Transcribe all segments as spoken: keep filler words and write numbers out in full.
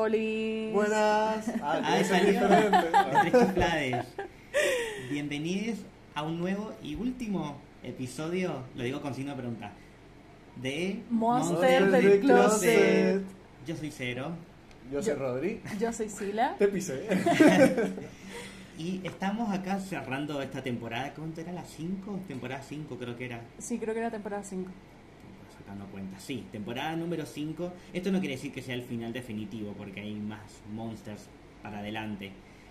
Oli. Buenas. Ah, Ah, que salió. diferente. Entre chiflades. Bienvenidos a un nuevo y último episodio, lo digo con signo de pregunta, de Monster Monster del del Closet. Closet. Yo soy Cero Yo soy Rodri. Yo soy Sila. Te pisé. y estamos acá cerrando esta temporada. ¿Cuánto era? ¿La cinco? Temporada cinco creo que era. Sí, creo que era temporada cinco. Sacando cuenta. Sí, temporada número cinco. Esto no quiere decir que sea el final definitivo porque hay más Monsters para adelante.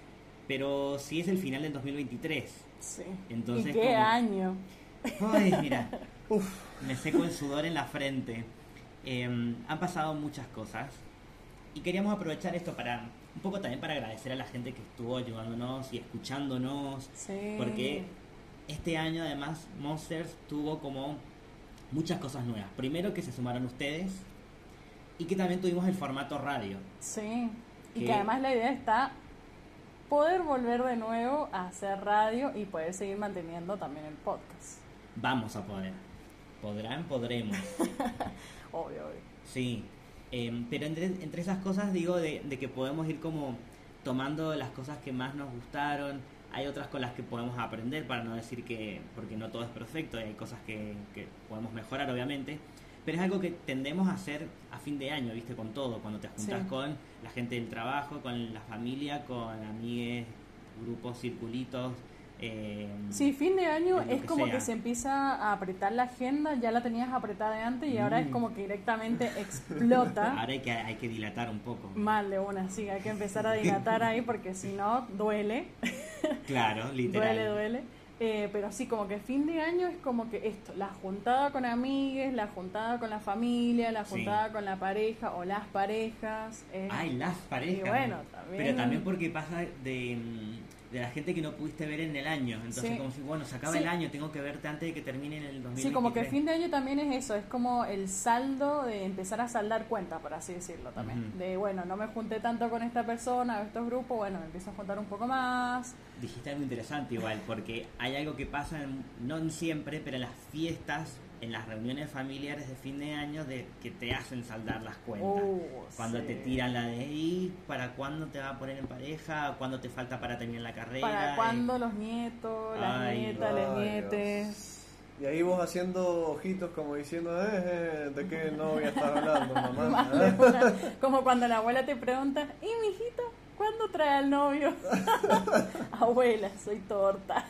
Pero sí es el final del dos mil veintitrés. Sí. Entonces, ¿Y qué como- año? Ay, mira, me seco el sudor en la frente. Eh, han pasado muchas cosas y queríamos aprovechar esto para un poco también para agradecer a la gente que estuvo ayudándonos y escuchándonos, Sí. porque este año además Monsters tuvo como muchas cosas nuevas. Primero que se sumaron ustedes y que también tuvimos el formato radio. Sí. Y ¿Qué? que además la idea está poder volver de nuevo a hacer radio y poder seguir manteniendo también el podcast. Vamos a poder. Podrán, podremos. Obvio, obvio. Sí, eh, pero entre, entre esas cosas digo de, de que podemos ir como tomando las cosas que más nos gustaron. Hay otras con las que podemos aprender, para no decir que, porque no todo es perfecto y hay cosas que, que podemos mejorar obviamente, pero es algo que tendemos a hacer a fin de año, viste, con todo, cuando te juntas Sí. con la gente del trabajo, con la familia, con amigues, grupos, circulitos. Eh, Sí, fin de año de lo es que como sea. que se empieza a apretar la agenda, ya la tenías apretada de antes y ahora es Mm. como que directamente explota. Ahora hay que, hay que dilatar un poco. Mal de una, sí, hay que empezar a dilatar ahí porque si no duele, Claro, literal. duele, duele. Eh, pero sí, como que fin de año es como que esto, la juntada con amigues, la juntada con la familia, la Sí. juntada con la pareja o las parejas. eh, Ay, las parejas. Y bueno, también- Pero también porque pasa de, de la gente que no pudiste ver en el año. Entonces, Sí. como si, bueno, se acaba Sí. el año, tengo que verte antes de que termine en el dos mil veintitrés. Sí, como que fin de año también es eso, es como el saldo de empezar a saldar cuentas, por así decirlo también. Ujú. De, bueno, no me junté tanto con esta persona, estos grupos, bueno, me empiezo a juntar un poco más. Dijiste algo interesante igual, porque hay algo que pasa, en- no en siempre, pero en las fiestas, en las reuniones familiares de fin de año, de que te hacen saldar las cuentas. Uh, Cuando sí. te tiran la de, ¿y para cuándo te va a poner en pareja? ¿Cuándo te falta para terminar la carrera? ¿Para Eh, cuando los nietos, las Ay, nietas, las ay, nietes? Y ahí vos haciendo ojitos como diciendo, eh, eh, ¿de qué novia estás hablando, mamá? Más de una. Como cuando la abuela te pregunta, ¿y mi hijito? ¿Cuándo trae al novio? Abuela, soy torta.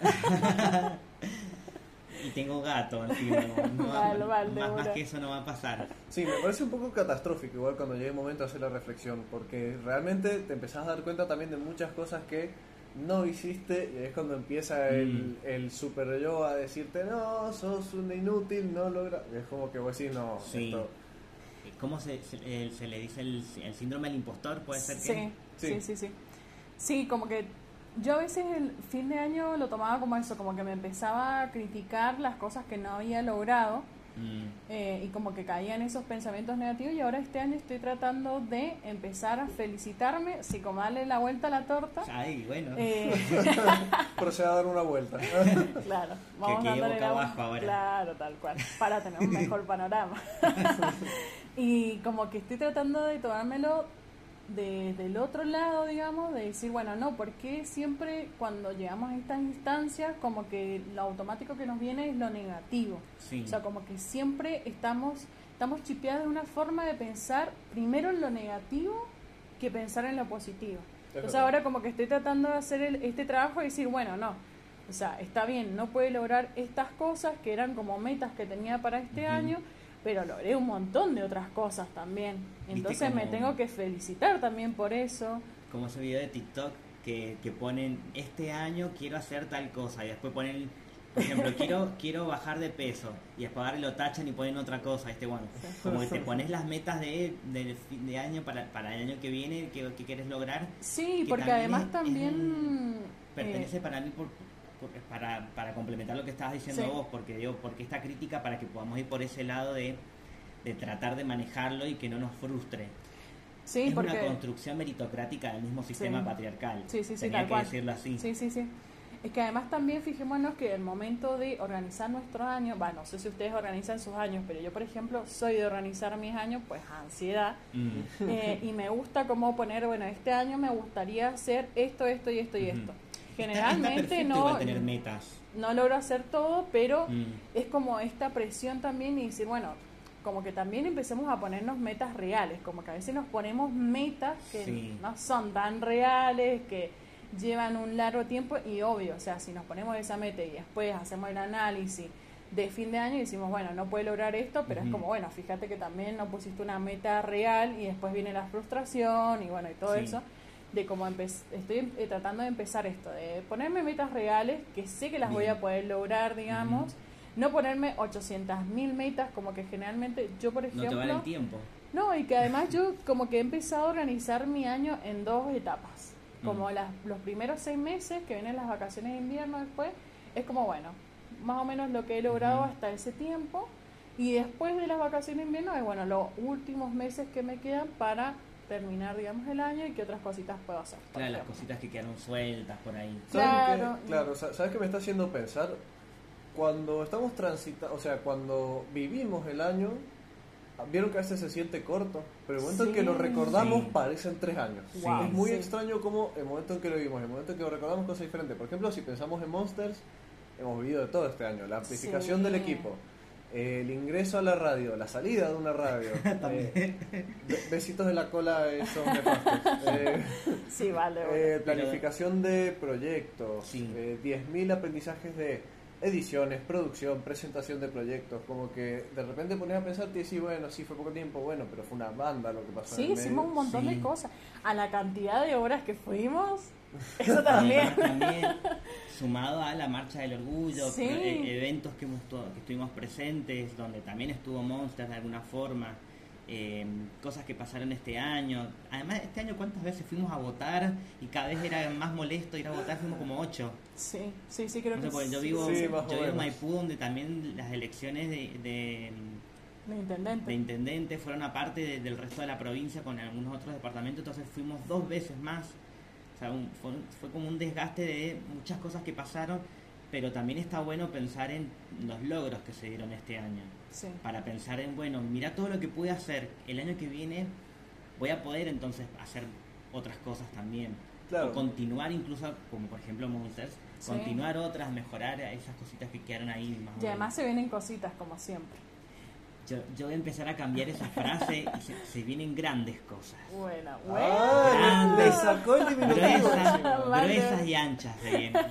Y tengo gato, así, no, no, Mal, mal, de más, más una. que eso no va a pasar. Sí, me parece un poco catastrófico igual cuando llegue el momento de hacer la reflexión, porque realmente te empezás a dar cuenta también de muchas cosas que no hiciste y es cuando empieza el, Mm. el super yo a decirte, no, sos un inútil, no logra... Es como que vos decís, no, Sí. esto... ¿Cómo se, se, eh, se le dice el, el síndrome del impostor? ¿Puede ser que? Sí, Sí. sí, sí, sí. Sí, como que yo a veces el fin de año lo tomaba como eso, como que me empezaba a criticar las cosas que no había logrado Mm, eh, y como que caía en esos pensamientos negativos y ahora este año estoy tratando de empezar a felicitarme, así como darle la vuelta a la torta. ay, bueno. Eh, Procede a dar una vuelta. claro, vamos quede dándole boca la abajo vuelta. ahora. Claro, tal cual, para tener un mejor panorama. Y como que estoy tratando de tomármelo de, del otro lado, digamos, de decir, bueno, no, porque siempre cuando llegamos a estas instancias, como que lo automático que nos viene es lo negativo. Sí. O sea, como que siempre estamos, estamos chipeados de una forma de pensar primero en lo negativo que pensar en lo positivo. Entonces verdad. ahora como que estoy tratando de hacer el- este trabajo y decir, bueno, no, o sea, está bien, no puede lograr estas cosas que eran como metas que tenía para este Ujú. año, pero logré un montón de otras cosas también. ¿Viste Entonces me cómo- tengo que felicitar también por eso. Como ese video de TikTok que, que ponen, este año quiero hacer tal cosa, y después ponen, por ejemplo, quiero quiero bajar de peso, y después ahora lo tachan y ponen otra cosa, este bueno, como que te pones las metas de, del fin de año para, para el año que viene, que, que quieres lograr, Sí, que porque también además es- también... pertenece eh, para mí por, por- para, para complementar lo que estabas diciendo Sí. vos, porque digo, porque esta crítica para que podamos ir por ese lado de, de tratar de manejarlo y que no nos frustre. sí, es porque... una construcción meritocrática del mismo sistema Sí. patriarcal. Sí, sí, sí, Tenía tal que cual. decirlo así. Sí, sí, sí. Es que además también fijémonos que el momento de organizar nuestro año, bueno, no sé si ustedes organizan sus años, pero yo por ejemplo soy de organizar mis años, pues ansiedad, Mm. eh, y me gusta como poner, bueno, este año me gustaría hacer esto, esto y esto y Ujú. esto. Está- Generalmente está perfecto no, igual tener metas. no logro hacer todo, pero Mm. es como esta presión también y decir, bueno, como que también empecemos a ponernos metas reales, como que a veces nos ponemos metas que Sí. no son tan reales, que llevan un largo tiempo y obvio, o sea, si nos ponemos esa meta y después hacemos el análisis de fin de año y decimos, bueno, no puede lograr esto, pero Ujú. es como, bueno, fíjate que también no pusiste una meta real y después viene la frustración y bueno, y todo Sí. eso, de cómo empe- estoy eh, tratando de empezar esto, de ponerme metas reales que sé que las voy Bien. a poder lograr, digamos, Ujú. no ponerme ochocientas mil metas, como que generalmente yo, por No ejemplo... te vale el tiempo. No, y que además yo como que he empezado a organizar mi año en dos etapas. Como Mm. las, los primeros seis meses, que vienen las vacaciones de invierno después, es como, bueno, más o menos lo que he logrado Ujú. hasta ese tiempo. Y después de las vacaciones de invierno es, bueno, los últimos meses que me quedan para terminar, digamos, el año y qué otras cositas puedo hacer. por Claro, las ejemplo. cositas que quedaron sueltas por ahí. ¿Saben Claro. qué? Claro, sa- ¿sabes qué me está haciendo pensar? Cuando estamos transitando, o sea, cuando vivimos el año, vieron que a veces se siente corto, pero el momento en que lo Sí. recordamos Sí. parecen tres años. Wow, Es muy sí. extraño como el momento en que lo vivimos, el momento en que lo recordamos cosas diferentes. Por ejemplo, si pensamos en Monsters, hemos vivido de todo este año. La amplificación Sí. del equipo, eh, el ingreso a la radio, la salida de una radio, eh, be- besitos de la cola, esos nefastos. Eh, Sí, vale. bueno. eh, planificación de proyectos, Sí. eh, diez mil aprendizajes de ediciones, producción, presentación de proyectos, como que de repente pones a pensar y decís, bueno, sí fue poco tiempo, bueno, pero fue una banda lo que pasó Sí, en el medio. hicimos un montón Sí. de cosas. A la cantidad de horas que fuimos, eso también. También, sumado a la Marcha del Orgullo, Sí. pro- eh, eventos que, hemos tu- que estuvimos presentes, donde también estuvo Monsters de alguna forma, eh, cosas que pasaron este año. Además, este año, ¿cuántas veces fuimos a votar? Y cada vez era más molesto ir a votar, fuimos como ocho. Sí, sí, sí, creo No sé, que porque yo sí, vivo, Sí, sí, más o yo vivo en menos. Maipú, donde también las elecciones de, de, de intendente. de intendente fueron aparte de- del resto de la provincia con algunos otros departamentos, entonces fuimos dos veces más. O sea, un- fue, fue como un desgaste de muchas cosas que pasaron, pero también está bueno pensar en los logros que se dieron este año. Sí. Para pensar en, bueno, mira todo lo que pude hacer. El año que viene voy a poder entonces hacer otras cosas también. Claro. O continuar incluso, como por ejemplo Monsters, Sí. continuar otras, mejorar esas cositas que quedaron ahí más o Y además menos. se vienen cositas, como siempre. Yo, yo voy a empezar a cambiar esa frase y se, se vienen grandes cosas. Bueno, Ah, bueno. Grande. le sacó el diminutivo Gruesas, encima. Vale. gruesas y anchas se vienen.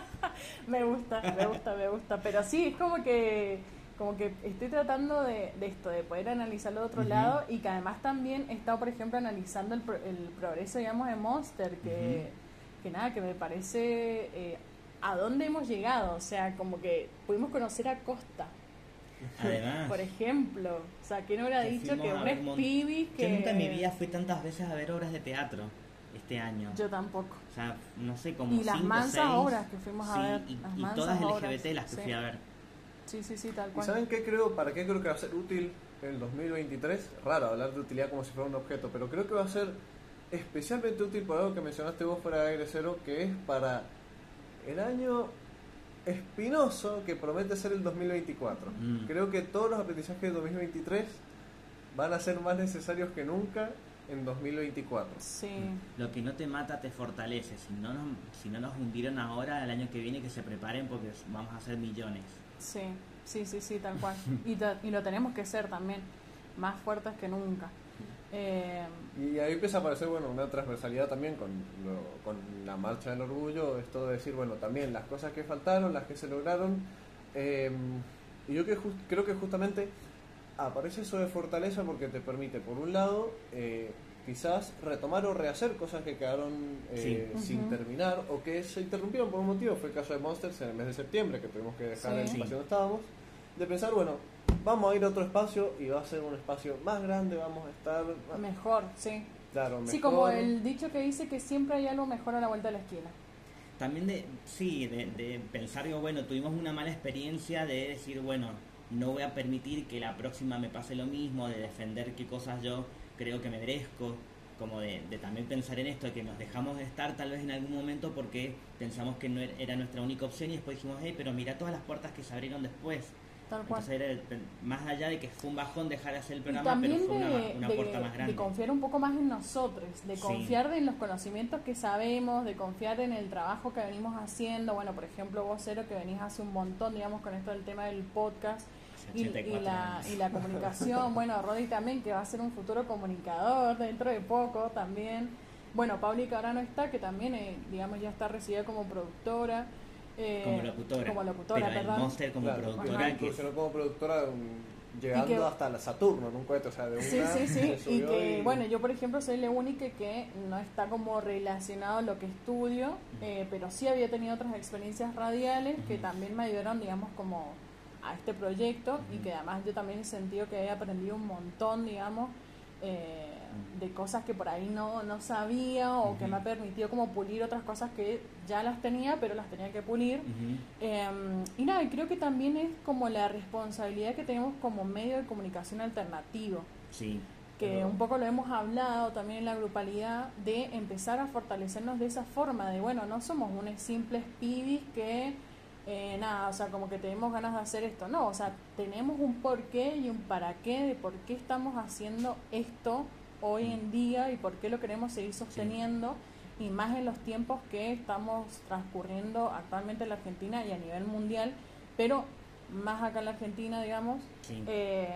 Me gusta, me gusta, me gusta. Pero sí, es como que como que estoy tratando de, de esto, de poder analizarlo de otro Ujú. lado y que además también he estado, por ejemplo, analizando el, pro- el progreso, digamos, de Monster, que, que nada, que me parece eh, a dónde hemos llegado. O sea, como que pudimos conocer a Costa, Además, por ejemplo. O sea, ¿quién hubiera que dicho fuimos que a un ver mon- pibis que... Yo nunca en mi vida fui tantas veces a ver obras de teatro este año. Yo tampoco. O sea, no sé, como Y las cinco, mansas seis. obras que fuimos a Sí, ver, y, las y mansas todas obras, L G B T las que sí. fui a ver. Sí, sí, sí, tal ¿Y cual. saben qué creo? ¿Para qué creo que va a ser útil el dos mil veintitrés? Raro hablar de utilidad como si fuera un objeto, pero creo que va a ser especialmente útil por algo que mencionaste vos fuera de aire cero, que es para el año espinoso que promete ser el dos mil veinticuatro. Mm. Creo que todos los aprendizajes del dos mil veintitrés van a ser más necesarios que nunca en dos mil veinticuatro. Sí. Lo que no te mata te fortalece. Si no, nos, si no nos hundieron ahora, el año que viene que se preparen porque vamos a hacer millones. Sí, sí, sí, sí, tal cual. Y, ta- y lo tenemos que ser también, más fuertes que nunca. Eh, Y ahí empieza a aparecer, bueno, una transversalidad también con, lo- con la marcha del orgullo, esto de decir, bueno, también las cosas que faltaron, las que se lograron. eh, y yo que jus- creo que justamente aparece eso de fortaleza porque te permite, por un lado, eh, quizás retomar o rehacer cosas que quedaron eh, Sí. sin Ujú. terminar o que se interrumpieron por un motivo. Fue el caso de Monsters en el mes de septiembre, que tuvimos que dejar Sí. el Sí. espacio donde estábamos. De pensar, bueno, vamos a ir a otro espacio y va a ser un espacio más grande, vamos a estar... mejor, sí. Claro, mejor. Sí, como el dicho que dice que siempre hay algo mejor a la vuelta de la esquina. También de, sí, de, de pensar que, bueno, tuvimos una mala experiencia de decir, bueno, no voy a permitir que la próxima me pase lo mismo, de defender qué cosas yo creo que me merezco. como de, de también pensar en esto, que nos dejamos de estar tal vez en algún momento porque pensamos que no era, era nuestra única opción y después dijimos, hey, pero mira todas las puertas que se abrieron después. Tal cual. Entonces era, más allá de que fue un bajón dejar de hacer el programa, y también pero fue de, una, una de, puerta más grande. De confiar un poco más en nosotros, de confiar sí. en los conocimientos que sabemos, de confiar en el trabajo que venimos haciendo. Bueno, por ejemplo, vos, Cero, que venís hace un montón, digamos, con esto del tema del podcast y, y, la, y la comunicación. Bueno, Rodi también, que va a ser un futuro comunicador dentro de poco también. Bueno, Pauli, que ahora no está, que también, eh, digamos, ya está recibida como productora. Eh, como locutora, como locutora, pero perdón. el Monster como claro, productora, que incursionó como productora um, llegando que, hasta la Saturno en un cohete, o sea, de una sí, sí, sí, y que y... bueno, yo por ejemplo soy la única que no está como relacionado a lo que estudio, uh-huh. eh, pero sí había tenido otras experiencias radiales uh-huh. que también me ayudaron, digamos, como a este proyecto uh-huh. y que además yo también he sentido que he aprendido un montón, digamos, eh, de cosas que por ahí no, no sabía o uh-huh. que me ha permitido como pulir otras cosas que ya las tenía pero las tenía que pulir uh-huh. eh, y nada, creo que también es como la responsabilidad que tenemos como medio de comunicación alternativo, sí, que pero... un poco lo hemos hablado también en la grupalidad, de empezar a fortalecernos de esa forma de, bueno, no somos unos simples pibis que Eh, nada, o sea, como que tenemos ganas de hacer esto, no, o sea, tenemos un porqué y un para qué de por qué estamos haciendo esto hoy en día y por qué lo queremos seguir sosteniendo, sí. y más en los tiempos que estamos transcurriendo actualmente en la Argentina y a nivel mundial, pero más acá en la Argentina, digamos, sí. eh,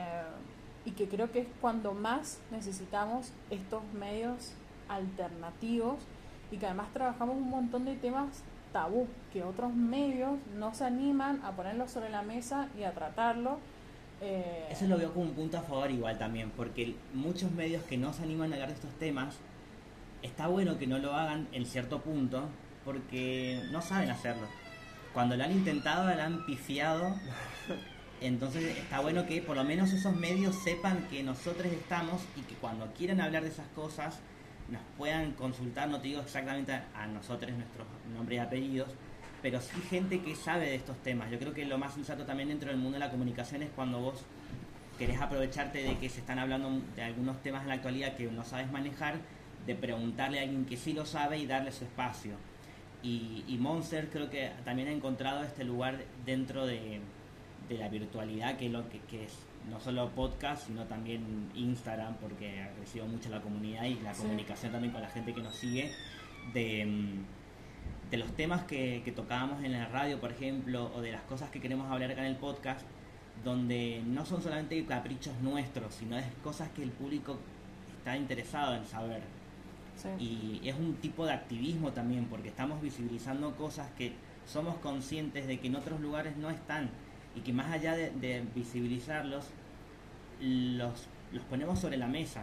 y que creo que es cuando más necesitamos estos medios alternativos y que además trabajamos un montón de temas tabú, que otros medios no se animan a ponerlo sobre la mesa y a tratarlo. Eh... Eso lo veo como un punto a favor igual también, porque muchos medios que no se animan a hablar de estos temas, está bueno que no lo hagan en cierto punto, porque no saben hacerlo. Cuando lo han intentado, lo han pifiado, entonces está bueno que por lo menos esos medios sepan que nosotros estamos y que cuando quieran hablar de esas cosas, nos puedan consultar, no te digo exactamente a, a nosotros nuestros nombres y apellidos, pero sí gente que sabe de estos temas. Yo creo que lo más sensato también dentro del mundo de la comunicación es cuando vos querés aprovecharte de que se están hablando de algunos temas en la actualidad que no sabes manejar, de preguntarle a alguien que sí lo sabe y darle su espacio. Y, y Monster creo que también ha encontrado este lugar dentro de, de la virtualidad, que es lo que, que es no solo podcast, sino también Instagram, porque ha crecido mucho la comunidad y la sí. comunicación también con la gente que nos sigue, de, de los temas que, que tocábamos en la radio, por ejemplo, o de las cosas que queremos hablar acá en el podcast, donde no son solamente caprichos nuestros, sino es cosas que el público está interesado en saber. Sí. Y es un tipo de activismo también, porque estamos visibilizando cosas que somos conscientes de que en otros lugares no están, y que más allá de, de visibilizarlos, los, los ponemos sobre la mesa,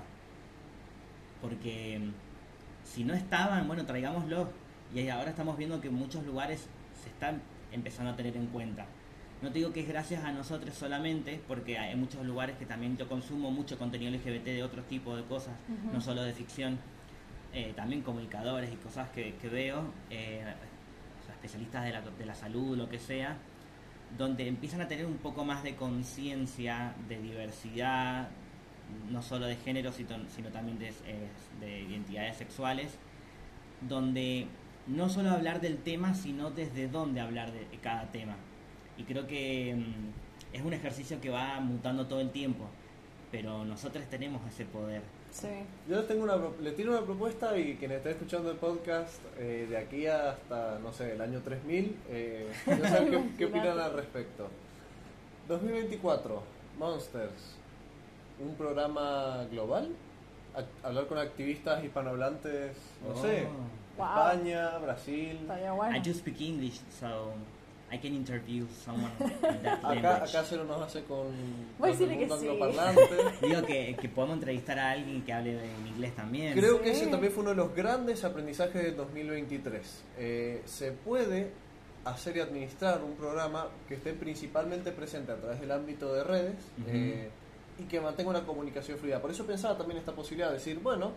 porque si no estaban, bueno, traigámoslos, y ahora estamos viendo que en muchos lugares se están empezando a tener en cuenta. No te digo que es gracias a nosotros solamente, porque hay muchos lugares que también yo consumo mucho contenido L G B T de otros tipos de cosas, uh-huh. no solo de ficción, eh, también comunicadores y cosas que, que veo, eh, o sea, especialistas de la, de la salud, lo que sea, donde empiezan a tener un poco más de conciencia, de diversidad, no solo de género, sino, sino también de, de identidades sexuales, donde no solo hablar del tema, sino desde dónde hablar de cada tema. Y creo que mmm, es un ejercicio que va mutando todo el tiempo, pero nosotros tenemos ese poder. Sí. Yo tengo una, le tiro una propuesta, y quien esté escuchando el podcast eh, de aquí hasta, no sé, el año tres mil, eh, no sé qué, qué opinan al respecto. dos mil veinticuatro, Monsters, un programa global, a, hablar con activistas hispanohablantes, no oh. sé, wow. España, Brasil. Bueno. I do speak English, so I can interview someone in that acá, language. Acá se lo nos hace con Voy los a decir que angloparlantes. Sí. Digo que, que podemos entrevistar a alguien que hable en inglés también. Creo sí. que ese también fue uno de los grandes aprendizajes del dos mil veintitrés. Eh, se puede hacer y administrar un programa que esté principalmente presente a través del ámbito de redes, uh-huh. eh, y que mantenga una comunicación fluida. Por eso pensaba también esta posibilidad de decir, bueno,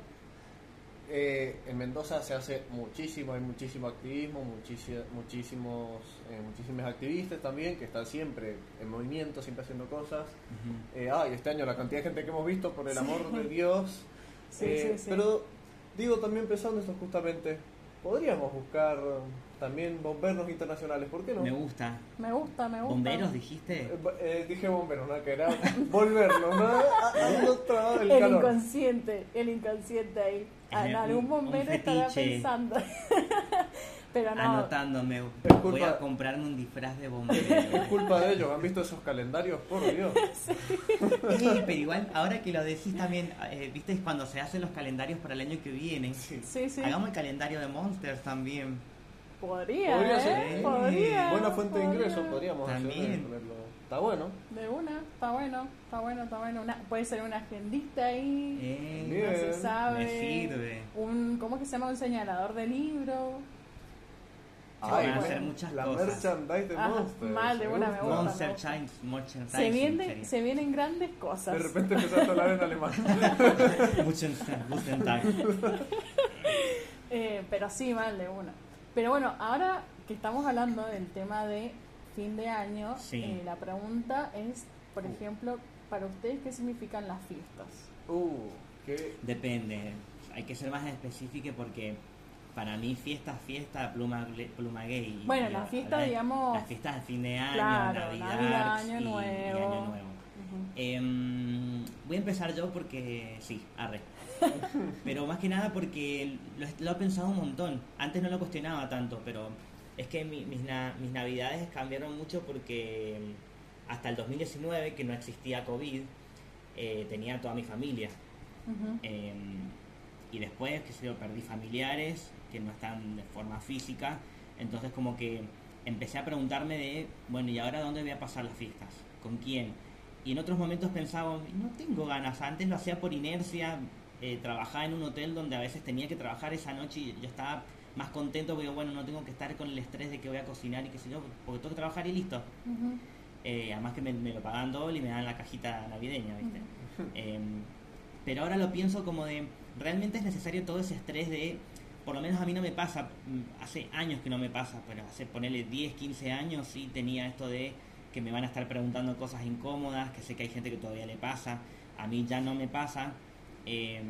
Eh, en Mendoza se hace muchísimo, hay muchísimo activismo, muchísimo, muchísimos, eh, muchísimos activistas también que están siempre en movimiento, siempre haciendo cosas. Uh-huh. Eh, ah, y este año la cantidad de gente que hemos visto, por el sí. amor de Dios. Sí, eh, sí, sí. Pero digo, también pensando esto justamente, podríamos buscar también bomberos internacionales, ¿por qué no? Me gusta. Me gusta, me gusta. ¿Bomberos dijiste? Eh, eh, dije bomberos, ¿no? Que era volvernos, ¿no? A, a otro- el El calor. inconsciente, el inconsciente ahí. Es En un- algún un bombero estará fetiche. pensando. Pero no. Anotándome. Es culpa- Voy a comprarme un disfraz de bombero. Es culpa de ellos, ¿han visto esos calendarios? Por Dios. Sí, pero igual, ahora que lo decís también, eh, viste, es cuando se hacen los calendarios para el año que viene. Sí. Sí, sí. Hagamos el calendario de Monsters también. Podría, Podría ¿eh? ser. Podría. Buena fuente de podría. ingresos, podríamos hacer, También. ponerlo. Está bueno. De una, está bueno, está bueno, está bueno. Una, puede ser una agendita ahí. Eh, Bien. No se sabe. me sirve. Un, ¿cómo que se llama? Un señalador de libro. Se Ay, pueden bueno. hacer muchas la cosas. merchandise de Ajá, Monsters. mal, de buena me gusta. Monster me gusta. Chains, Monster Se, viene, se vienen grandes cosas. De repente empezaste a hablar en alemán. Eh, pero sí, mal de una. Pero bueno, ahora que estamos hablando del tema de fin de año, Sí. eh, la pregunta es, por Uh. ejemplo, para ustedes, ¿qué significan las fiestas? Uh, qué. Depende, hay que ser más específico porque para mí fiesta, fiesta, pluma, pluma gay. Bueno, Y la la- fiesta, la- digamos, Las fiestas de fin de año, claro, Navidad, Navidad, Año y- y Nuevo. Año Nuevo. Ujú. Em, voy a empezar yo porque sí, arre. Pero más que nada porque lo, lo he pensado un montón. Antes no lo cuestionaba tanto, pero es que mi- mis, na- mis navidades cambiaron mucho porque em, hasta el dos mil diecinueve, que no existía COVID, eh, tenía toda mi familia. Ujú. Em, y después, que sé yo, perdí familiares que no están de forma física. Entonces como que empecé a preguntarme de, bueno, ¿y ahora dónde voy a pasar las fiestas? ¿Con quién? Y en otros momentos pensaba, no tengo ganas. Antes lo hacía por inercia, eh, trabajaba en un hotel donde a veces tenía que trabajar esa noche y yo estaba más contento porque, bueno, no tengo que estar con el estrés de que voy a cocinar y qué sé yo, porque tengo que trabajar y listo. Ujú. Eh, además que me, me lo pagan doble y me dan la cajita navideña, ¿viste? Eh, pero ahora lo pienso como de, realmente es necesario todo ese estrés de, por lo menos a mí no me pasa, mm, hace años que no me pasa, pero hace ponerle diez, quince años sí tenía esto de que me van a estar preguntando cosas incómodas, que sé que hay gente que todavía le pasa, a mí ya no me pasa, eh,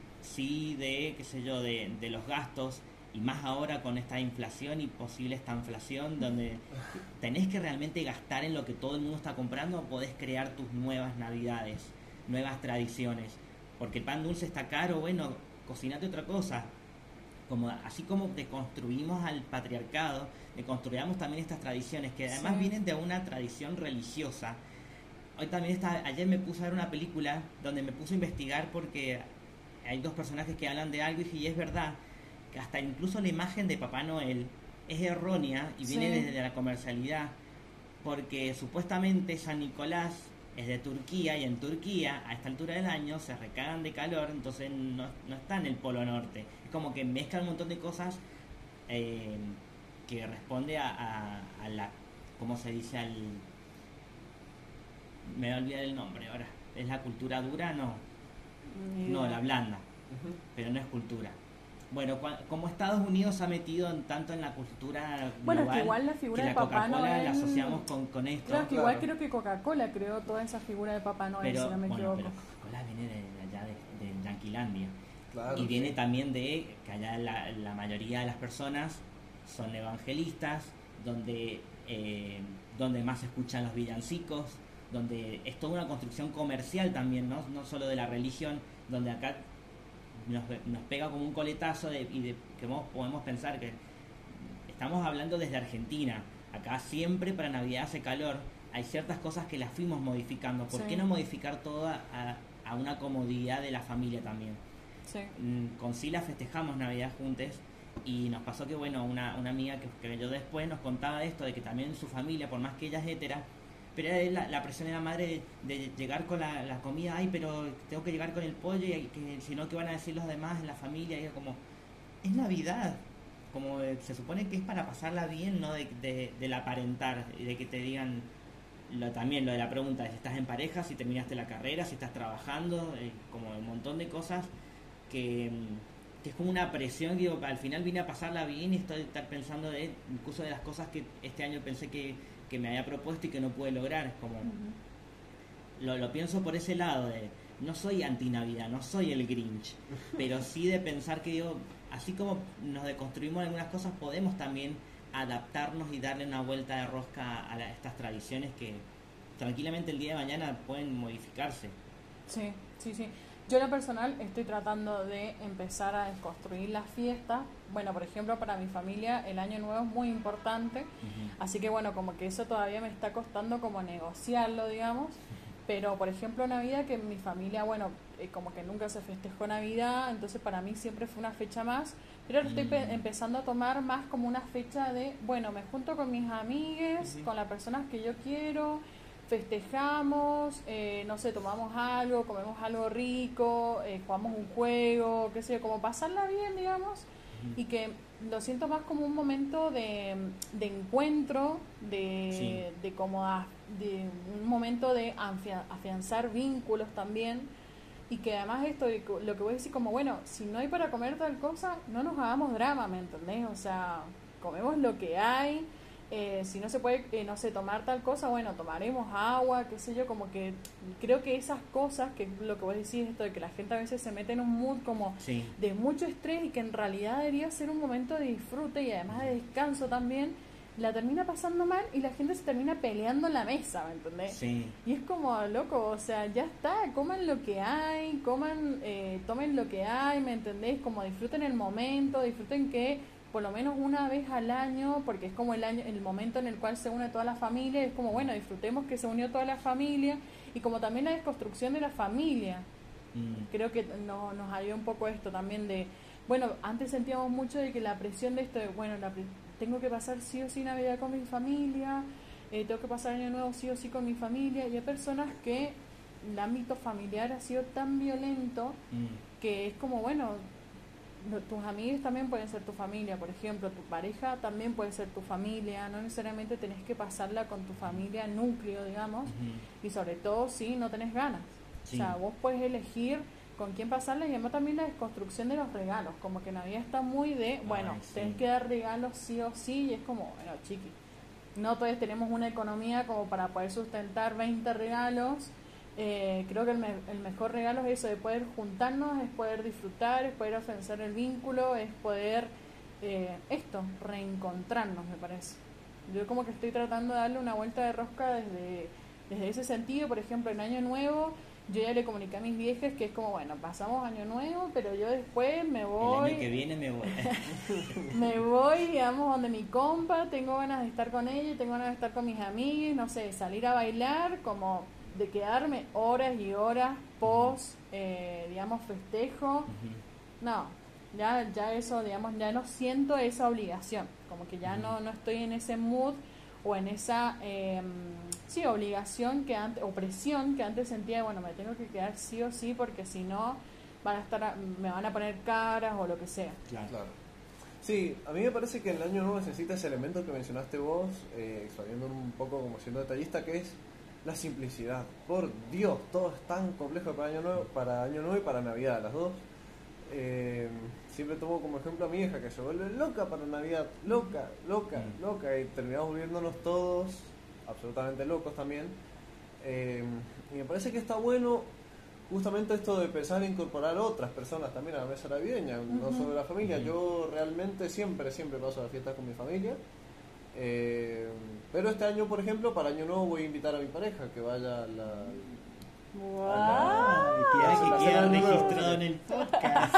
sí de, qué sé yo, de, de los gastos, y más ahora con esta inflación y posible esta inflación donde tenés que realmente gastar en lo que todo el mundo está comprando o podés crear tus nuevas navidades, nuevas tradiciones, porque el pan dulce está caro, bueno, cocinate otra cosa. Como, así como deconstruimos al patriarcado, deconstruyamos también estas tradiciones que además Sí. vienen de una tradición religiosa. Hoy también está, ayer me puse a ver una película donde me puse a investigar porque hay dos personajes que hablan de algo y dije, y es verdad que hasta incluso la imagen de Papá Noel es errónea y viene Sí. desde la comercialidad, porque supuestamente San Nicolás es de Turquía y en Turquía a esta altura del año se recagan de calor, entonces no, no está en el Polo Norte. Es como que mezcla un montón de cosas eh, que responde a, a, a la, ¿cómo se dice? Al, me voy a olvidar el nombre ahora. ¿Es la cultura dura? No, Ni no, idea. la blanda, Ujú. pero no es cultura. Bueno, cua- como Estados Unidos se ha metido en, tanto en la cultura Bueno, es global, que igual la figura que de la Papá Coca-Cola Noel... la asociamos con, con esto. Claro, que Claro. igual creo que Coca-Cola creó toda esa figura de Papá Noel, pero, si no me bueno, equivoco. pero Coca-Cola viene de allá de, de Yanquilandia. Claro, Y viene sí. también de que allá la, la mayoría de las personas son evangelistas, donde, eh, donde más se escuchan los villancicos, donde es toda una construcción comercial también, ¿no? No solo de la religión, donde acá nos, nos pega como un coletazo de, y de, que vos podemos pensar que estamos hablando desde Argentina. Acá siempre para Navidad hace calor, hay ciertas cosas que las fuimos modificando. ¿Por Sí. qué no modificar toda a, a una comodidad de la familia también? Sí. Mm, Con Sila festejamos Navidad juntos y nos pasó que, bueno, una, una amiga que, que yo después nos contaba esto, de que también su familia, por más que ella es hetera, pero era la, la presión de la madre de, de llegar con la, la comida, ay, pero tengo que llegar con el pollo, y que si no, ¿qué van a decir los demás en la familia? Y era como, es Navidad, como eh, se supone que es para pasarla bien, no de, de, del aparentar, y de que te digan lo, también lo de la pregunta, si estás en pareja, si terminaste la carrera, si estás trabajando, eh, como un montón de cosas que, que es como una presión, digo, al final vine a pasarla bien y estoy estar pensando de incluso de las cosas que este año pensé que, que me había propuesto y que no pude lograr. Es como Ujú. lo, lo pienso por ese lado de, no soy anti-Navidad, no soy el Grinch, pero sí de pensar que digo, así como nos deconstruimos algunas cosas, podemos también adaptarnos y darle una vuelta de rosca a la, estas tradiciones que tranquilamente el día de mañana pueden modificarse. Sí, sí, sí. Yo en lo personal estoy tratando de empezar a desconstruir las fiestas. Bueno, por ejemplo, para mi familia el año nuevo es muy importante, uh-huh. Así que bueno, como que eso todavía me está costando como negociarlo, digamos. Pero por ejemplo Navidad, que en mi familia, bueno, eh, como que nunca se festejó Navidad, entonces para mí siempre fue una fecha más. Pero ahora estoy pe- empezando a tomar más como una fecha de, bueno, me junto con mis amigues, uh-huh. Con las personas que yo quiero, festejamos, eh, no sé, tomamos algo, comemos algo rico, eh, jugamos un juego, qué sé yo, como pasarla bien, digamos, uh-huh. Y que lo siento más como un momento de, de encuentro, de, sí. de como a, de un momento de afia, afianzar vínculos también, y que además esto, lo que voy a decir como, bueno, si no hay para comer tal cosa, no nos hagamos drama, ¿me entendés? O sea, comemos lo que hay. Eh, si no se puede, eh, no sé, tomar tal cosa, bueno, tomaremos agua, qué sé yo, como que creo que esas cosas, que lo que vos decís, esto de que la gente a veces se mete en un mood como sí. de mucho estrés, y que en realidad debería ser un momento de disfrute y además de descanso también, la termina pasando mal y la gente se termina peleando en la mesa, ¿me entendés? Sí. Y es como, loco, o sea, ya está, coman lo que hay, coman, eh, tomen lo que hay, ¿me entendés? Como disfruten el momento, disfruten que por lo menos una vez al año, porque es como el año, el momento en el cual se une toda la familia, es como, bueno, disfrutemos que se unió toda la familia, y como también la desconstrucción de la familia. Mm. Creo que no, nos ayuda un poco esto también de, bueno, antes sentíamos mucho de que la presión de esto, de, bueno, la, tengo que pasar sí o sí Navidad con mi familia, eh, tengo que pasar Año Nuevo sí o sí con mi familia, y hay personas que el ámbito familiar ha sido tan violento mm. que es como, bueno, tus amigos también pueden ser tu familia, por ejemplo, tu pareja también puede ser tu familia, no necesariamente tenés que pasarla con tu familia núcleo, digamos, uh-huh. Y sobre todo si no tenés ganas, sí. O sea, vos puedes elegir con quién pasarla, y además también la desconstrucción de los regalos, como que Navidad está muy de, bueno, ay, sí. Tenés que dar regalos sí o sí, y es como, bueno, chiqui, no todos tenemos una economía como para poder sustentar veinte regalos. Eh, creo que el, me- el mejor regalo es eso, de poder juntarnos, es poder disfrutar, es poder afianzar el vínculo, es poder eh, esto, reencontrarnos, me parece. Yo como que estoy tratando de darle una vuelta de rosca desde, desde ese sentido. Por ejemplo, en Año Nuevo yo ya le comuniqué a mis viejas que es como, bueno, pasamos Año Nuevo, pero yo después me voy, el año que viene me voy me voy, digamos, donde mi compa, tengo ganas de estar con ella, tengo ganas de estar con mis amigos, no sé, salir a bailar, como de quedarme horas y horas post, eh, digamos, festejo. Uh-huh. No, ya ya eso, digamos, ya no siento esa obligación, como que ya uh-huh. no no estoy en ese mood o en esa eh, sí, obligación que antes, o presión que antes sentía, bueno, me tengo que quedar sí o sí porque si no van a estar, me van a poner caras o lo que sea. Claro. Claro. Sí, a mí me parece que el año nuevo necesita ese elemento que mencionaste vos, eh, expandiendo un poco como siendo detallista, que es la simplicidad. Por Dios, todo es tan complejo para año nuevo, para año nuevo y para Navidad, las dos. Eh, siempre tomo como ejemplo a mi hija, que se vuelve loca para Navidad, loca, loca, mm. loca, y terminamos volviéndonos todos absolutamente locos también. Eh, y me parece que está bueno justamente esto de empezar a incorporar otras personas también a la mesa navideña, uh-huh. no solo la familia. Uh-huh. Yo realmente siempre, siempre paso las fiestas con mi familia. Eh, pero este año, por ejemplo, para Año Nuevo voy a invitar a mi pareja que vaya a la... ¡Wow! A la, que queda registrado en el podcast.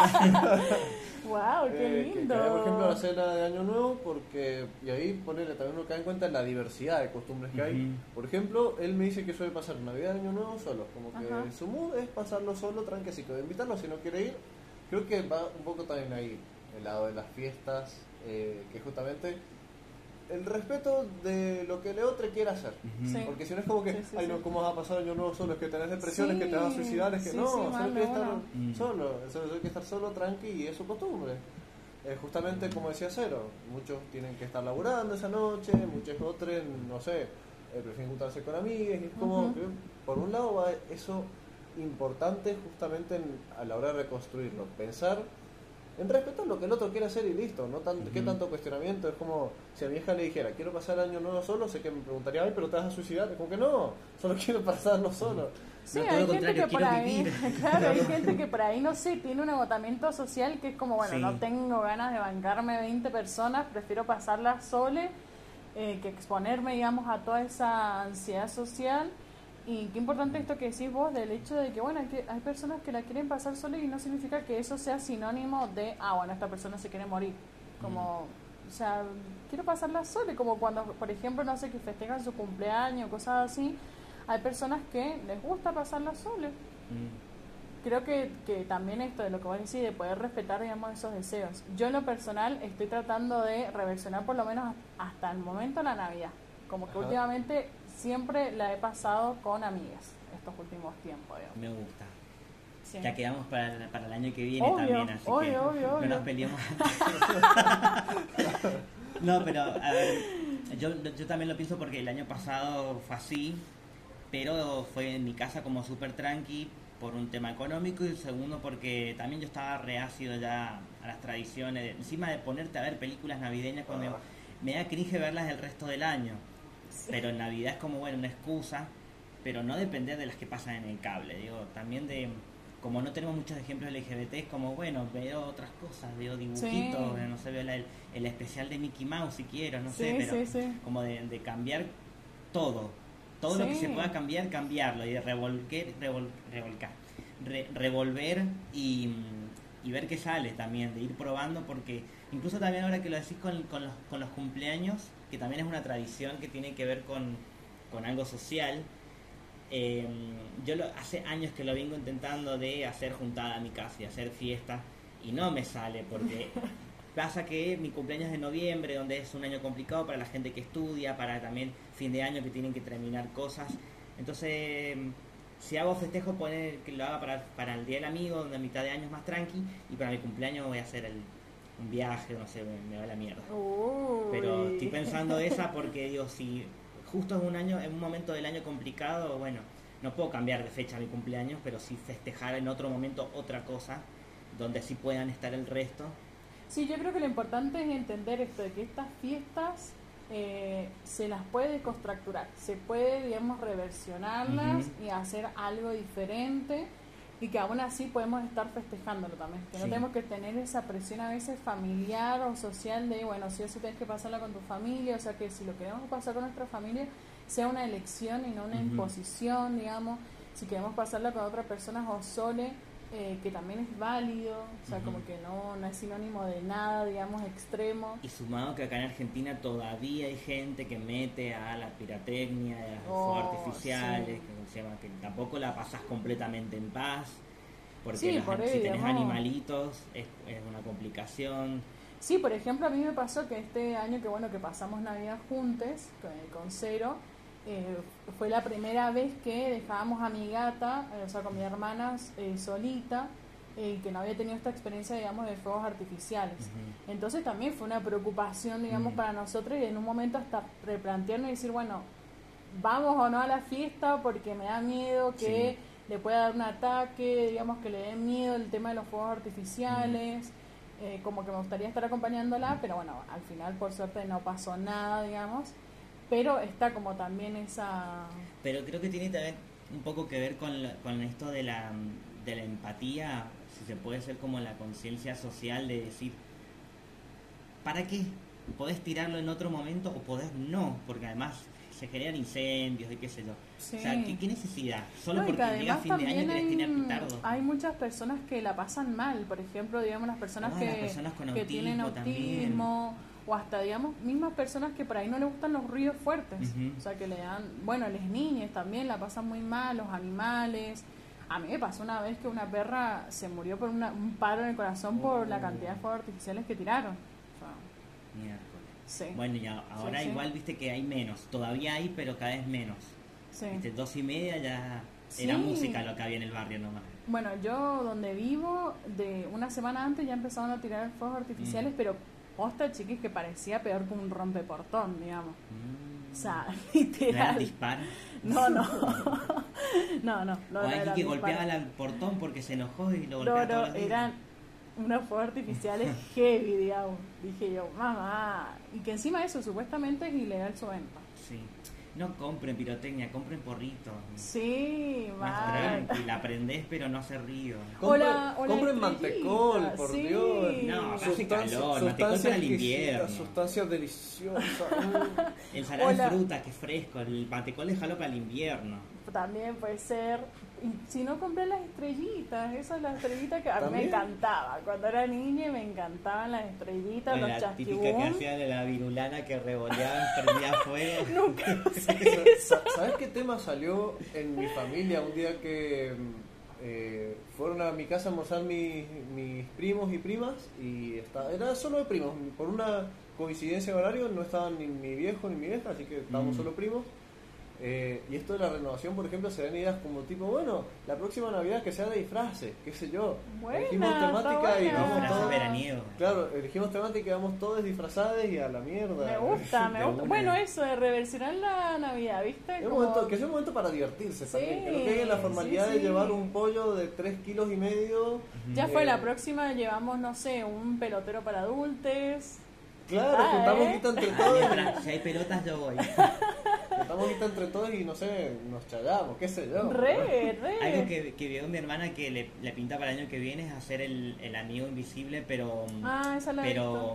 ¡Wow! ¡Qué eh, lindo! Que, que vaya, por ejemplo, a la cena de Año Nuevo, porque y ahí ponerle también uno cae en cuenta la diversidad de costumbres que uh-huh. hay. Por ejemplo, él me dice que suele pasar Navidad y Año Nuevo solo, como que uh-huh. su mood es pasarlo solo, tranquecito, de invitarlo si no quiere ir. Creo que va un poco también ahí, el lado de las fiestas, eh, que justamente el respeto de lo que el otro quiera hacer. Sí. Porque si no es como que, sí, sí, ay no, ¿cómo vas a pasar Año Nuevo solo? Es que tenés depresión, sí, es que te vas a suicidar, es que sí, no, sí, solo hay que estar mm. solo, solo hay que estar solo, tranqui, y es su costumbre. Eh, justamente como decía Cero, muchos tienen que estar laburando esa noche, muchos otros, no sé, eh, prefieren juntarse con amigas, y es como, uh-huh. que, por un lado va eso importante justamente en, a la hora de reconstruirlo, pensar en respetar lo que el otro quiere hacer y listo, no tan, Uh-huh. ¿qué tanto cuestionamiento? Es como si a mi hija le dijera, quiero pasar el año nuevo solo, sé que me preguntaría, ay, pero te vas a suicidar, como que no, solo quiero pasarlo solo. Sí, No, todo hay lo gente contrario, que por quiero ahí, vivir. claro, hay gente que por ahí, no sé, tiene un agotamiento social que es como, bueno, Sí. no tengo ganas de bancarme veinte personas, prefiero pasarla sola eh, que exponerme, digamos, a toda esa ansiedad social. Y qué importante esto que decís vos del hecho de que, bueno, hay, que, hay personas que la quieren pasar sola y no significa que eso sea sinónimo de, ah, bueno, esta persona se quiere morir. Como, o sea, quiero pasarla sola, como cuando, por ejemplo, no sé, que festejan su cumpleaños, cosas así. Hay personas que les gusta pasarla sola. Mm. Creo que, que también esto de lo que vos decís, de poder respetar, digamos, esos deseos. Yo en lo personal estoy tratando de reversionar por lo menos hasta el momento la Navidad. Como que Ajá. últimamente siempre la he pasado con amigas estos últimos tiempos, digamos. Me gusta. Sí. Ya quedamos para el, para el año que viene Obvio, también, así obvio, que obvio, no obvio. nos peleemos. No, pero a ver, yo, yo también lo pienso porque el año pasado fue así, pero fue en mi casa como súper tranqui por un tema económico y segundo porque también yo estaba reacio ya a las tradiciones, de- encima de ponerte a ver películas navideñas cuando Ah. me da cringe verlas el resto del año, Sí. pero en Navidad es como, bueno, una excusa, pero no depender de las que pasan en el cable, digo, también de, como no tenemos muchos ejemplos L G B T, es como, bueno, veo otras cosas, veo dibujitos, Sí. no sé, veo la- el, el especial de Mickey Mouse si quiero, no Sí, sé, pero sí, sí. como de, de cambiar todo, todo lo que Sí. se pueda cambiar, cambiarlo, y de revolver, revol, revolcar, re- revolver y, y ver qué sale también, de ir probando, porque incluso también ahora que lo decís con, con, los, con los cumpleaños, que también es una tradición que tiene que ver con, con algo social. Eh, yo lo, hace años que lo vengo intentando de hacer juntada a mi casa y hacer fiesta y no me sale porque pasa que mi cumpleaños es de noviembre, donde es un año complicado para la gente que estudia, para también fin de año que tienen que terminar cosas. Entonces, si hago festejo, poner que lo haga para, para el Día del Amigo, donde a mitad de año es más tranqui, y para mi cumpleaños voy a hacer el, un viaje, no sé, me, me va la mierda. Uy. Pero estoy pensando esa porque digo, si justo es un año, en un momento del año complicado, bueno, no puedo cambiar de fecha mi cumpleaños, pero sí festejar en otro momento otra cosa, donde sí puedan estar el resto. Sí, yo creo que lo importante es entender esto, de que estas fiestas eh, se las puede descontracturar, se puede, digamos, reversionarlas Ujú. y hacer algo diferente y que aún así podemos estar festejándolo también, que no Sí. tenemos que tener esa presión a veces familiar o social de, bueno, si eso tienes que pasarla con tu familia, o sea que si lo queremos pasar con nuestra familia sea una elección y no una Ujú. imposición, digamos, si queremos pasarla con otras personas o sole, eh, que también es válido, o sea, Ujú. como que no, no es sinónimo de nada, digamos, extremo. Y sumado que acá en Argentina todavía hay gente que mete a la pirotecnia, a los Oh, fuegos artificiales, sí. que, se llama, que tampoco la pasas completamente en paz, porque Sí, los- por si ahí, tenés digamos. animalitos es, es una complicación. Sí, por ejemplo, a mí me pasó que este año que bueno que pasamos Navidad juntos con, con Cero, eh, fue la primera vez que dejábamos a mi gata, eh, o sea, con mi hermana eh, solita, eh, que no había tenido esta experiencia, digamos, de fuegos artificiales. Ujú. Entonces también fue una preocupación, digamos, Mm. para nosotros y en un momento hasta replantearnos y decir, bueno, vamos o no a la fiesta porque me da miedo que Sí. le pueda dar un ataque, digamos, que le dé miedo el tema de los fuegos artificiales. Eh, como que me gustaría estar acompañándola, pero bueno, al final por suerte no pasó nada, digamos, pero está como también esa... Pero creo que tiene también un poco que ver con, la- con esto de la, de la empatía, si se puede ser como la conciencia social de decir, ¿para qué? Podés tirarlo en otro momento o podés no, porque además se generan incendios y qué sé yo. Sí. O sea, ¿qué, qué necesidad? Solo No, y que porque llega además fin de año también querés tirar hay, petardo. hay muchas personas que la pasan mal, por ejemplo, digamos las personas Ah, que, las personas con que tienen autismo autismo, o hasta digamos mismas personas que por ahí no les gustan los ruidos fuertes, Ujú. o sea que le dan, bueno, las niñas también la pasan muy mal, los animales. A mí me pasó una vez que una perra se murió por una- un paro en el corazón por la Oh. cantidad de fuegos artificiales que tiraron. O sea, Miércoles. sí, Bueno, y a- ahora Sí, sí. igual viste que hay menos. Todavía hay, pero cada vez menos. sí. Viste, dos y media ya Sí. era música lo que había en el barrio nomás. Bueno, yo donde vivo, de una semana antes ya empezaron a tirar fuegos artificiales, Mm. pero posta, chiquis, que parecía peor que un rompeportón, digamos. Mm. O sea, ¿No eran literal. disparos? No, no. No, no. no O no alguien eran que golpeaba disparos. al portón porque se enojó y lo No, golpeaba no, todos los días. eran unos fuegos artificiales heavy, digamos. Dije yo, mamá. Y que encima de eso supuestamente es ilegal su venta. Sí. No compren pirotecnia, compren porritos. Sí, Más mal. tranqui, la prendés pero no hace ruido. O Compren, la- o la compren estrellita, mantecol, por sí. Dios. No, hace Sustancia- calor, mantecol para el exquisitas, invierno. Sustancias deliciosas. Mm. Ensalada Hola. de fruta, que es fresco. El mantecol déjalo para el invierno. También puede ser. Y si no, compré las estrellitas. Esas las estrellitas que a mí me ¿También? encantaba. Cuando era niña me encantaban las estrellitas, Bueno, los la típica que chasquibum. hacía de la virulana que revoleaba, prendía fuego. Nunca usé Sa- ¿Sabes qué tema salió en mi familia un día que mm, eh, fueron a mi casa a almorzar mis, mis primos y primas? Y estaba, era solo de primos. Por una coincidencia de horario no estaban ni mi viejo ni mi vieja, así que estábamos Mm. solo primos. Eh, y esto de la renovación, por ejemplo, se dan ideas como tipo, bueno, la próxima Navidad que sea de disfraces, qué sé yo. Buena, Elegimos está temática y buena. vamos Disfraces todos. veraniegos. Claro, elegimos temática y vamos todos disfrazados y a la mierda. Me gusta, me De gusta. una. Bueno, eso de reversionar la Navidad, ¿viste? Es un Como- momento, que sea un momento para divertirse Sí, también. Que no quede en la formalidad sí, de sí. llevar un pollo de tres kilos y medio. Ya fue, Eh, la próxima llevamos, no sé, un pelotero para adultos. Claro, Ah, juntamos ¿eh? guita entre Ah, todos. mientras- si hay pelotas yo voy. Juntamos guita entre todos y no sé, nos chayamos, qué sé yo. Re, re. Algo que, que vio mi hermana que le, le pinta para el año que viene es hacer el, el amigo invisible, pero Ah, esa la he pero visto.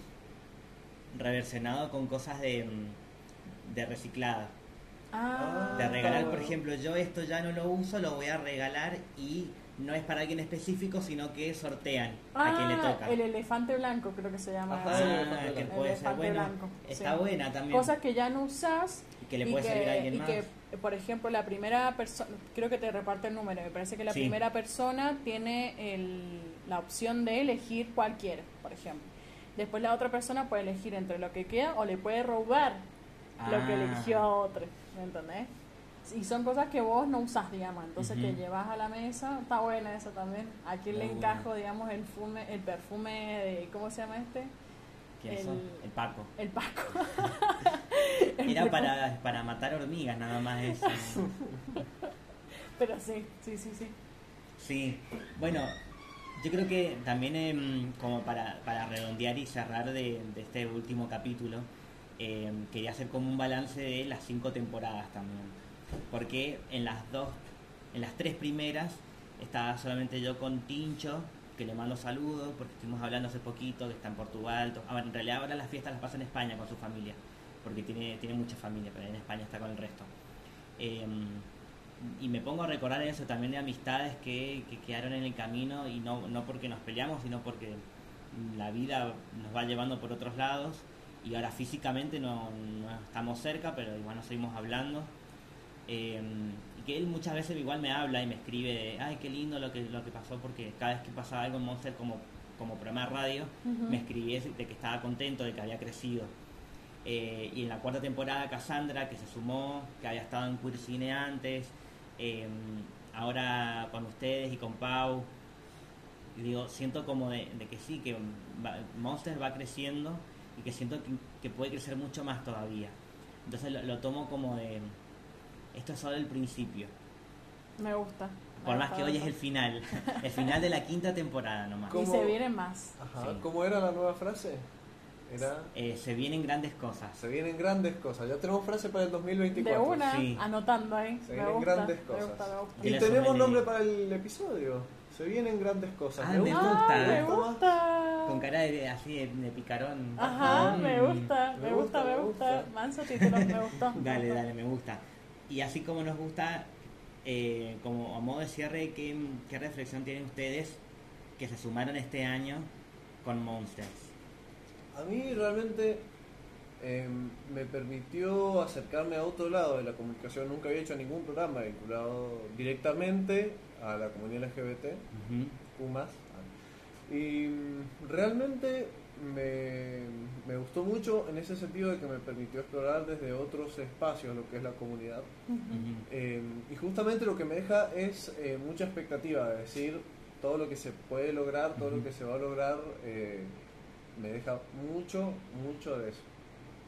mm, reversionado con cosas de, mm, de reciclada. Ah, De regalar, bueno. por ejemplo, yo esto ya no lo uso, lo voy a regalar y no es para alguien específico, sino que sortean a quien le Ah, toca. el elefante blanco creo que se llama. Ajá, así. el Ah, elefante que blanco. puede ser Elefante bueno. blanco, Está sí. buena también. Cosas que ya no usas Y que le y puede que, servir a alguien y más. que, por ejemplo, la primera persona, creo que te reparte el número, me parece que la Sí. primera persona tiene el, la opción de elegir cuál quiere, por ejemplo. Después la otra persona puede elegir entre lo que queda o le puede robar lo que Ah. eligió a otro, ¿me entendés? Y son cosas que vos no usás, digamos, entonces Ujú. que llevas a la mesa, está buena eso también. ¿A quién le Muy encajo, buena. digamos, el, fume, el perfume de, ¿cómo se llama este? ¿Quiénes el- son? El Paco. El Paco. Era para, para matar hormigas nada más eso. Pero sí, sí, sí, sí. Sí, bueno, yo creo que también em, como para, para redondear y cerrar de, de este último capítulo, em, quería hacer como un balance de las cinco temporadas también. Porque en las dos, en las tres primeras, estaba solamente yo con Tincho, que le mando saludos, porque estuvimos hablando hace poquito, que está en Portugal. to- ah, en realidad ahora las fiestas las pasa en España con su familia, porque tiene, tiene mucha familia, pero en España está con el resto. Em, y me pongo a recordar eso también de amistades que, que quedaron en el camino, y no, no porque nos peleamos, sino porque la vida nos va llevando por otros lados, y ahora físicamente no, no estamos cerca, pero igual nos seguimos hablando. Eh, y que él muchas veces igual me habla y me escribe de, ay, qué lindo lo que lo que pasó, porque cada vez que pasaba algo en Monster como, como programa de radio, Ujú. me escribía de que estaba contento, de que había crecido. Eh, y en la cuarta temporada Cassandra, que se sumó, que había estado en Queer Cine antes, eh, ahora con ustedes y con Pau, y digo, siento como de, de que sí, que va- Monster va creciendo y que siento que, que puede crecer mucho más todavía. Entonces lo, lo tomo como de, esto es solo el principio, Me gusta. por me más gusta, que me hoy es el gusta. final, el final de la quinta temporada nomás. ¿Cómo? Y se vienen más. Ajá. Sí. ¿Cómo era la nueva frase? Era, Eh, se vienen grandes cosas. se vienen grandes cosas. Ya tenemos frase para el dos mil De veinticuatro. una, Sí. anotando ahí. Se me vienen gusta, grandes me cosas. gusta, me gusta. Y Y la tenemos sommelier. nombre para el episodio. Se vienen grandes cosas. Ah, me gusta. Ah, me más. gusta. Con cara de, así de, de picarón. Ajá, Mm. me gusta, me Me gusta, gusta, me me gusta. gusta. Manso título, me gustó. Dale, dale, me gusta. Y así como nos gusta, eh, como a modo de cierre, ¿qué, ¿qué reflexión tienen ustedes que se sumaron este año con Monsters? A mí realmente eh, me permitió acercarme a otro lado de la comunicación. Nunca había hecho ningún programa vinculado directamente a la comunidad L G B T, Ujú. Q más. Y mm, realmente me, me gustó mucho en ese sentido de que me permitió explorar desde otros espacios lo que es la comunidad. Ujú. Eh, y justamente lo que me deja es eh, mucha expectativa, de decir todo lo que se puede lograr, todo Ujú. lo que se va a lograr, eh, me deja mucho, mucho de eso.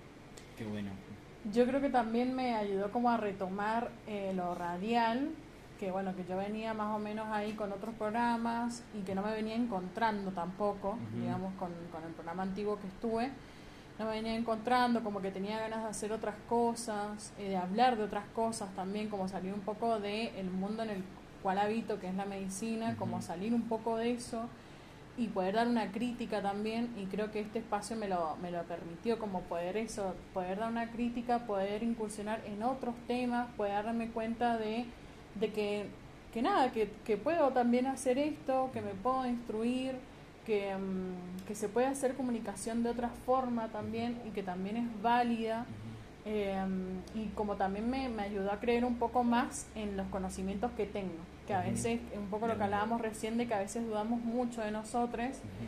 Qué bueno. Yo creo que también me ayudó como a retomar eh, lo radial que bueno, que yo venía más o menos ahí con otros programas y que no me venía encontrando tampoco, uh-huh. digamos, con, con el programa antiguo que estuve, no me venía encontrando, como que tenía ganas de hacer otras cosas, eh, de hablar de otras cosas también, como salir un poco del mundo en el cual habito, que es la medicina, uh-huh. como salir un poco de eso y poder dar una crítica también, y creo que este espacio me lo, me lo permitió, como poder eso, poder dar una crítica, poder incursionar en otros temas, poder darme cuenta de, de que, que nada, que, que puedo también hacer esto, que me puedo instruir, que, um, que se puede hacer comunicación de otra forma también y que también es válida. Eh, y como también me, me ayudó a creer un poco más en los conocimientos que tengo, que a veces, un poco lo que hablábamos recién, de que a veces dudamos mucho de nosotros,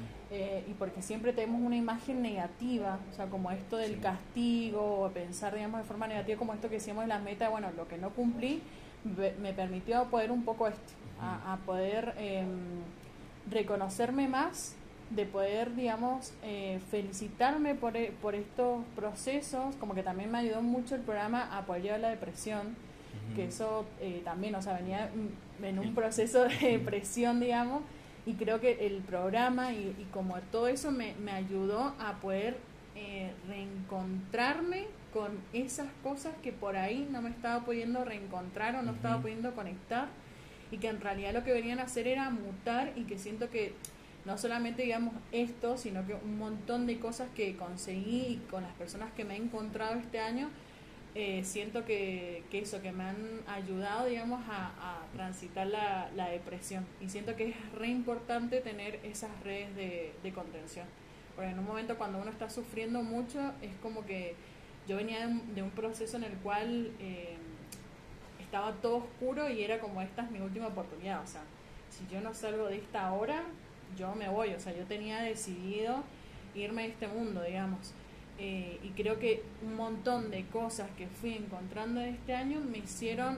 eh, y porque siempre tenemos una imagen negativa, o sea, como esto del sí. castigo, o pensar, digamos, de forma negativa, como esto que decíamos de las metas, bueno, lo que no cumplí, me permitió poder un poco esto, a, a poder eh, reconocerme más, de poder, digamos, eh, felicitarme por, por estos procesos, como que también me ayudó mucho el programa a poder llevar la depresión, uh-huh. que eso eh, también, o sea, venía en un proceso de depresión, digamos, y creo que el programa y, y como todo eso me, me ayudó a poder eh, reencontrarme con esas cosas que por ahí no me estaba pudiendo reencontrar o no uh-huh. estaba pudiendo conectar, y que en realidad lo que venían a hacer era mutar, y que siento que no solamente, digamos, esto, sino que un montón de cosas que conseguí y con las personas que me he encontrado este año, eh, siento que, que eso, que me han ayudado, digamos, a, a transitar la, la depresión. Y siento que es re importante tener esas redes de, de contención. Porque en un momento cuando uno está sufriendo mucho, es como que yo venía de un, de un proceso en el cual eh, estaba todo oscuro y era como, esta es mi última oportunidad. O sea, si yo no salgo de esta hora, yo me voy, o sea, yo tenía decidido irme de este mundo, digamos, eh, y creo que un montón de cosas que fui encontrando este año me hicieron,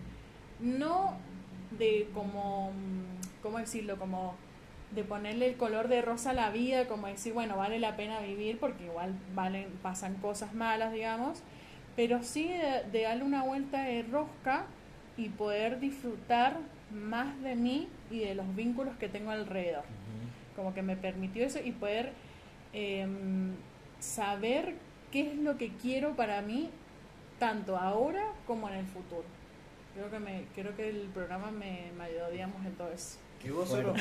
no de como, ¿cómo decirlo?, como de ponerle el color de rosa a la vida, como decir, bueno, vale la pena vivir, porque igual valen, pasan cosas malas, digamos, pero sí de, de darle una vuelta de rosca y poder disfrutar más de mí y de los vínculos que tengo alrededor. Uh-huh. Como que me permitió eso y poder eh, saber qué es lo que quiero para mí, tanto ahora como en el futuro. Creo que me creo que el programa me, me ayudó, digamos, en todo eso. ¿Y vos, Soro?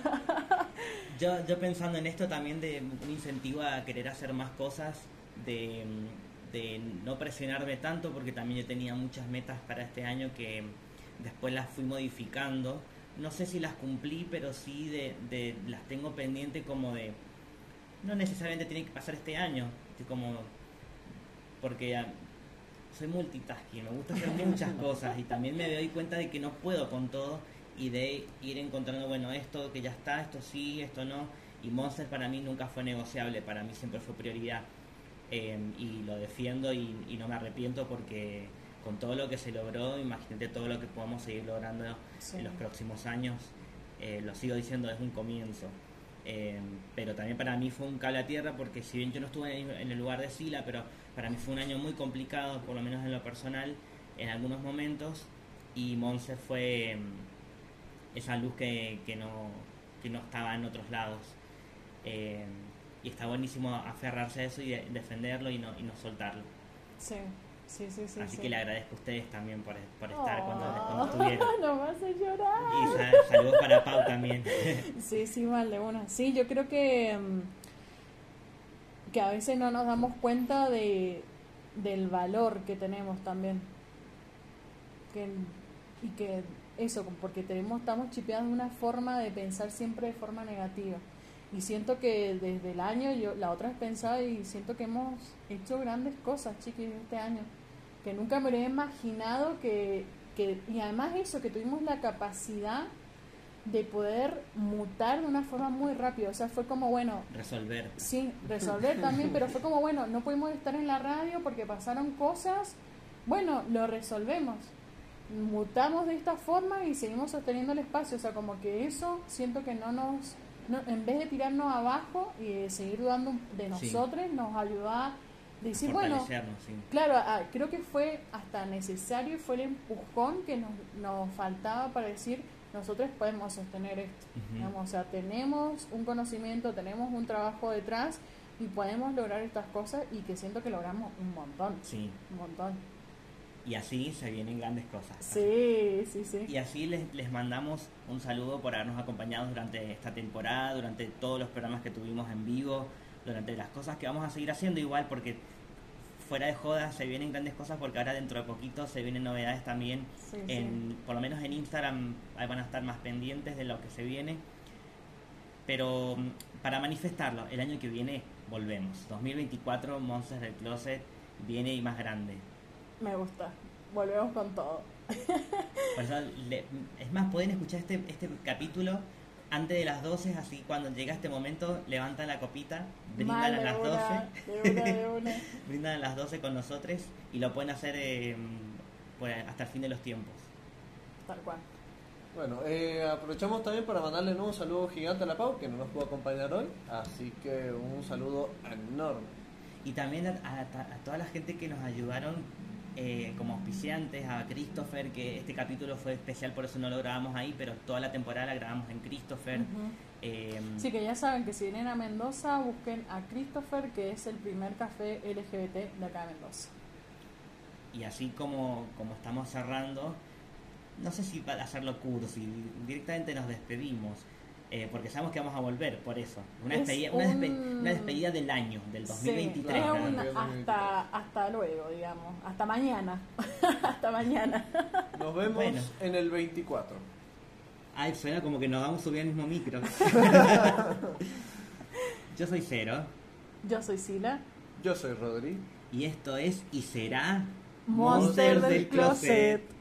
yo, yo pensando en esto también, de un incentivo a querer hacer más cosas, de, de no presionarme tanto, porque también yo tenía muchas metas para este año que después las fui modificando. No sé si las cumplí, pero sí de, de las tengo pendiente, como de no necesariamente tiene que pasar este año, como porque soy multitasking, me gusta hacer muchas cosas y también me doy cuenta de que no puedo con todo, y de ir encontrando, bueno, esto que ya está, esto sí, esto no, y Monster para mí nunca fue negociable, para mí siempre fue prioridad, eh, y lo defiendo y, y no me arrepiento, porque con todo lo que se logró, imagínate todo lo que podamos seguir logrando sí. en los próximos años. Eh, lo sigo diciendo, es un comienzo. Eh, pero también para mí fue un cable a tierra, porque si bien yo no estuve en el lugar de Sila, pero para mí fue un año muy complicado, por lo menos en lo personal, en algunos momentos, y Monse fue esa luz que, que, no, que no estaba en otros lados. Eh, y está buenísimo aferrarse a eso y de, defenderlo y no, y no soltarlo. Sí. Sí, sí, sí, Así sí. que le agradezco a ustedes también por, por estar oh, cuando, cuando estuvieron. No vas a llorar. Y sal, saludos para Pau también. Sí, sí, vale, bueno. Sí, yo creo que, que a veces no nos damos cuenta de del valor que tenemos también. Que, y que eso, porque tenemos, estamos chipeados de una forma de pensar siempre de forma negativa. Y siento que desde el año, yo la otra vez pensaba y siento que hemos hecho grandes cosas, chiquis, este año. Que nunca me habría imaginado que, que... Y además eso, que tuvimos la capacidad de poder mutar de una forma muy rápida. O sea, fue como, bueno... Resolver. Sí, resolver también, pero fue como, bueno, no pudimos estar en la radio porque pasaron cosas. Bueno, lo resolvemos. Mutamos de esta forma y seguimos sosteniendo el espacio. O sea, como que eso siento que no nos... No, en vez de tirarnos abajo y de seguir dudando de nosotros, sí. nos ayuda decir, bueno, fortalecernos, sí. claro, ah, creo que fue hasta necesario y fue el empujón que nos, nos faltaba para decir, nosotros podemos sostener esto. Ujú. Digamos, o sea, tenemos un conocimiento, tenemos un trabajo detrás y podemos lograr estas cosas y que siento que logramos un montón, Sí, un montón. y así se vienen grandes cosas. Sí, sí, sí. Y así les, les mandamos un saludo por habernos acompañado durante esta temporada, durante todos los programas que tuvimos en vivo, durante las cosas que vamos a seguir haciendo igual, porque fuera de jodas se vienen grandes cosas, porque ahora dentro de poquito se vienen novedades también, Sí, en, sí. por lo menos en Instagram ahí van a estar más pendientes de lo que se viene. Pero mm, para manifestarlo, el año que viene volvemos. dos mil veinticuatro, Monsters del Closet viene y más grande. Me gusta. Volvemos con todo. Por eso, le- es más, pueden escuchar este, este capítulo antes de las doce, así cuando llega este momento, levantan la copita, brindan Mal, a de las una, doce, de una, de una. brindan a las doce con nosotros y lo pueden hacer eh, pues, hasta el fin de los tiempos. Tal cual. Bueno, eh, aprovechamos también para mandarle ¿no? un saludo gigante a la Pau, que no nos pudo acompañar hoy, así que un saludo enorme. Y también a, a- a toda la gente que nos ayudaron eh, como auspiciantes, a Christopher, que este capítulo fue especial, por eso no lo grabamos ahí, pero toda la temporada la grabamos en Christopher. Ujú. eh, Sí, que ya saben que si vienen a Mendoza, busquen a Christopher, que es el primer café L G B T de acá de Mendoza. Y así como, como estamos cerrando, no sé si va a hacerlo cursi, directamente nos despedimos, eh, porque sabemos que vamos a volver, por eso. Una, Es despedida, una, despe- un- una despedida del año, del dos mil veintitrés. Sí, es claro. un Claro. hasta, hasta luego, digamos. Hasta mañana. Hasta mañana. Nos vemos Bueno. en el veinticuatro. Ay, suena como que nos vamos a subir al mismo micro. Yo soy Cero, Yo soy Sila. Yo soy Rodri. y esto es y será Monster del Closet.